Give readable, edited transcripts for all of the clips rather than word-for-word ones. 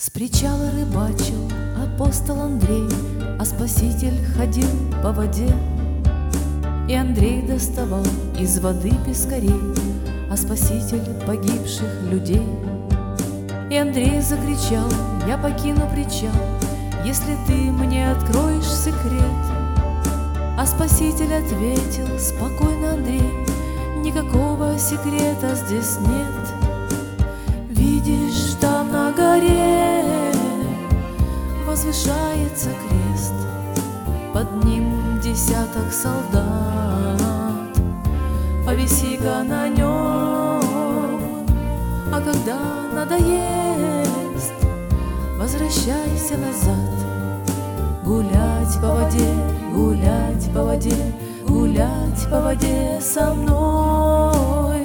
С причала рыбачил апостол Андрей, а Спаситель ходил по воде. И Андрей доставал из воды пескарей, а Спаситель погибших людей. И Андрей закричал: я покину причал, если ты мне откроешь секрет. А Спаситель ответил: спокойно, Андрей, никакого секрета здесь нет. Видишь, там на горе возвышается крест, под ним десяток солдат. Повиси-ка на нем, а когда надоест, возвращайся назад. Гулять по воде, гулять по воде, гулять по воде со мной.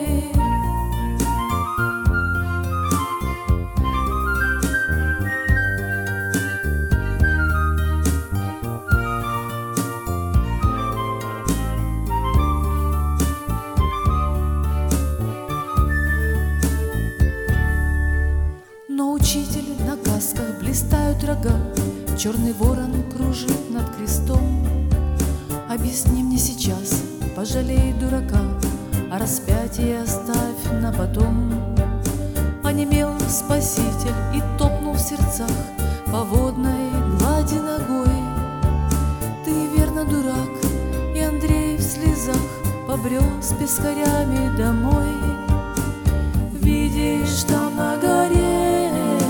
Но учитель на касках блистают рога, черный ворон кружит над крестом. Объясни мне сейчас, пожалей дурака, а распятие оставь на потом. Онемел Спаситель и топнул в сердцах по водной глади ногой. Ты верно дурак, и Андрей в слезах побрел с пескарями домой. Видишь, там на горе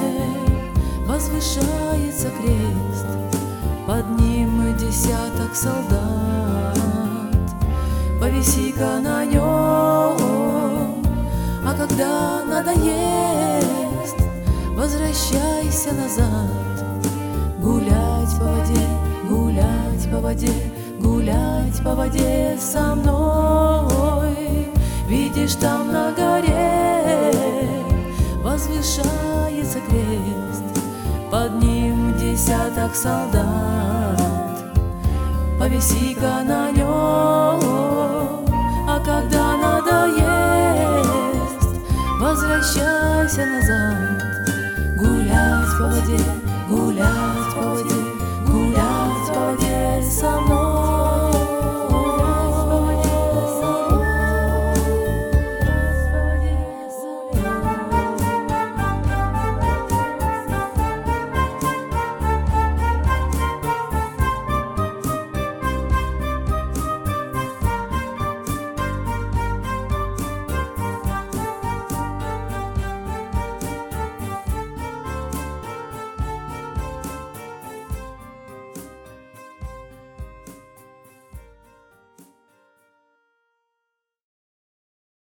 возвышается крест, под ним десяток солдат. Повиси-ка на нем, а когда надоест, возвращайся назад. Гулять по воде, гулять по воде, гулять по воде со мной. Видишь, там на горе возвышается крест, под ним десяток солдат. Повиси-ка на нем, а когда надоест, возвращайся назад. Гулять по воде, гулять по воде,